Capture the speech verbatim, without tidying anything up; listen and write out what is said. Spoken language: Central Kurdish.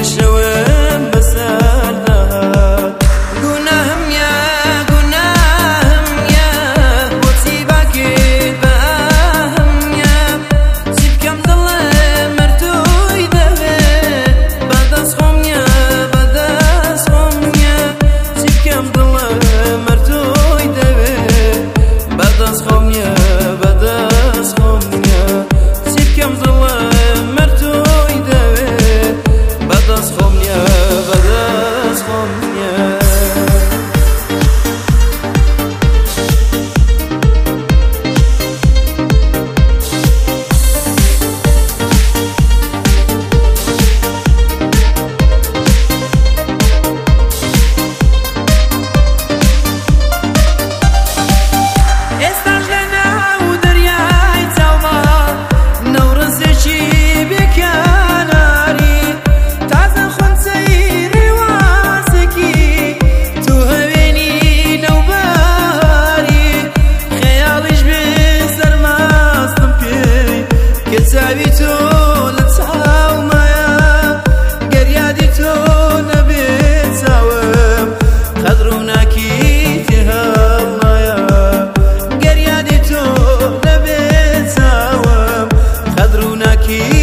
شوم بسر دهات گناهم یا گناهم یا بوتی باکید باهم یا سیب کم دل مردوی دوه بدست خوم یا بدست خوم یا سیب کم دل مردوی دوه بدست خوم یا بدست خوم یا سیب کم دل مردوی دوه بدست خوم یا بدست خوم یا ساوی تو لطاو مایا گریادی تو نبی ساوم خدروناکی تهال مایا گریادی تو نبی ساوم خدروناکی